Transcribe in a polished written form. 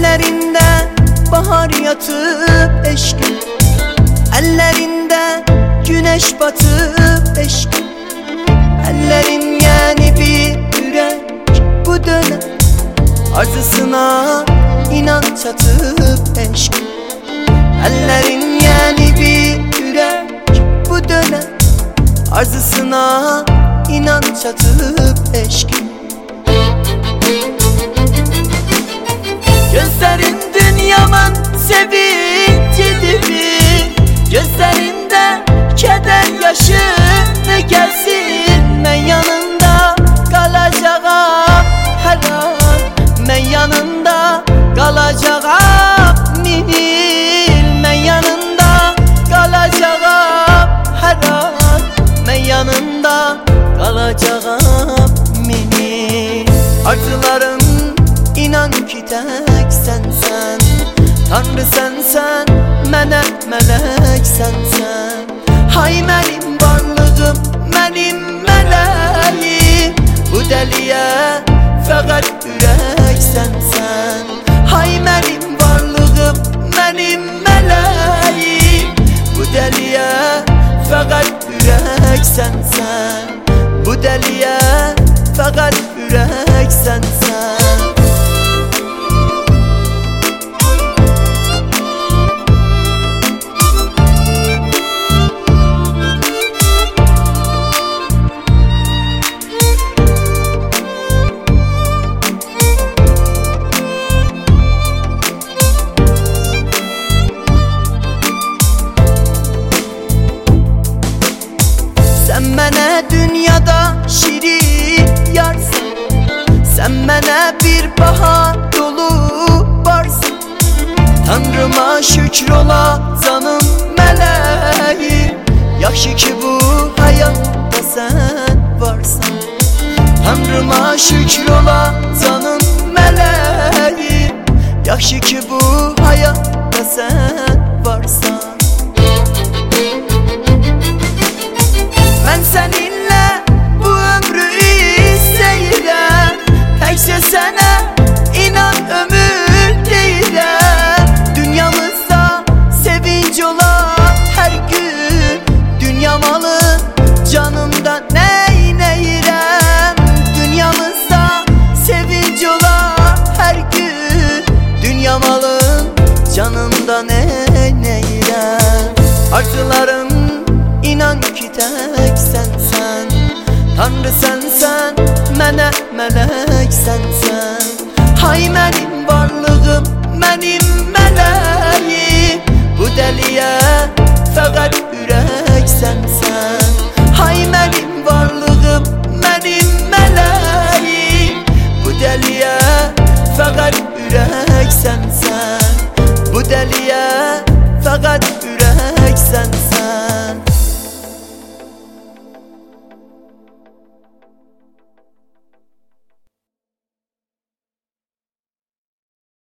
Ellerinde bahar yatıp eşkin, ellerinde güneş batıp eşkin. Ellerin yeni bir yürek bu dönem, arzısına inanç atıp eşkin. Ellerin yeni bir yürek bu dönem, arzısına inanç atıp eşkin. Gözlerin dünyaman sevincidir, gözlerinde keder yaşını gelsin. Ben yanında kalacağım her an, ben yanında kalacağım minil. Ben yanında kalacağım her an, ben yanında kalacağım minil. Arzularım inan ki tek sensen, Tanrı sensen, mənə melek sensen. Hay mənim varlığım, mənim meleğim, bu deliye fəqət ürək sensen. Hay mənim varlığım, mənim meleğim, bu deliye fəqət ürək sensen. Bu deliye fəqət ürək sensen. Sen mənə dünyada şirin yarsın, sen mənə bir bahar dolu varsın. Tanrıma şükür ola canım meleğim, yaxşı ki bu hayatta sen varsan. Tanrıma şükür ola canım meleğim, yaxşı ki bu hayatta sen varsan. Ben seninle bu ömrü isteyirəm, təkcə sənə inan ömür deyirəm. Dünyamızda sevinç ola hər gün, dünya malı canımda neynəyirəm. Dünyamızda sevinç ola hər gün, dünya malı canımda neynəyirəm. Arzularım inan ki tek sensen, Tanrı sensen, mənə melek sensen. Hay mənim varlığım, mənim meleğim, bu deliye fəqət ürək sensen. Hay mənim varlığım, mənim meleğim, bu deliye fəqət ürək sensen. Bu deliye fəqət